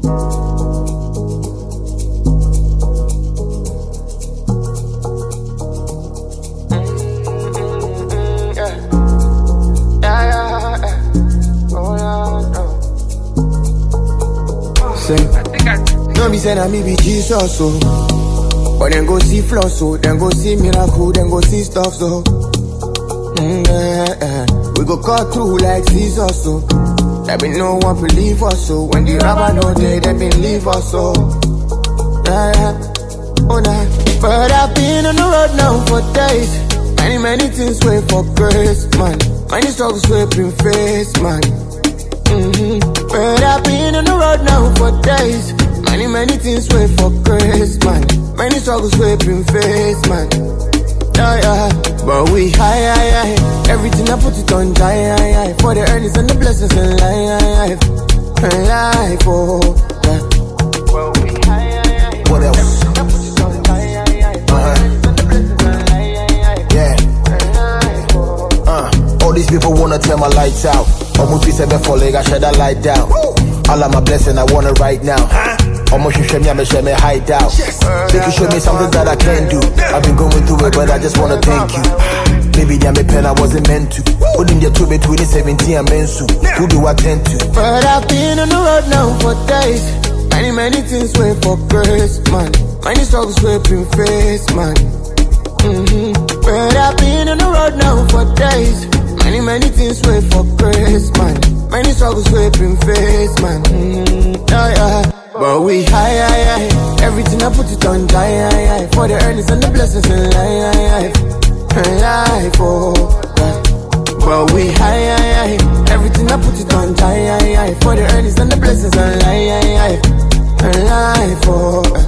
No be saying I me be Jesus, so. But then go see flaws, so. Then go see miracle, then go see stuff, so. We go cut through like scissors, so. There be no one believe us, so. When the rapper know they been leave us, so. Oh nah. But I've been on the road now for days. Many things wait for grace, man. Many struggles we been faced, man. But I've been on the road now for days. Many things wait for grace, man. Many struggles we been faced, man. But we high. Everything I put it on high. For the earnings and the blessings in life. Oh, yeah. Well, we high. What else? All these people wanna turn my lights out. Almost 3-7 leg, I shut that light down. All of my blessing, I want it right now. Almost you show me, I'm a hide out. They can show me something that I can do. I've been going through it, but I just wanna thank you. Maybe I'm a pen I wasn't meant to. Wouldn't you to be 2017, I'm meant to. Who do I tend to? But I've been on the road now for days. Many things wait for grace, man. Many struggles we been faced, man. But I've been on the road now for days. Many things wait for grace, man. Many struggles we been faced, man. But we high. Everything I put it on high. For the earnings and the blessings in life. Oh, yeah. But we high. Everything I put it on high. For the earnings and the blessings in life. Oh,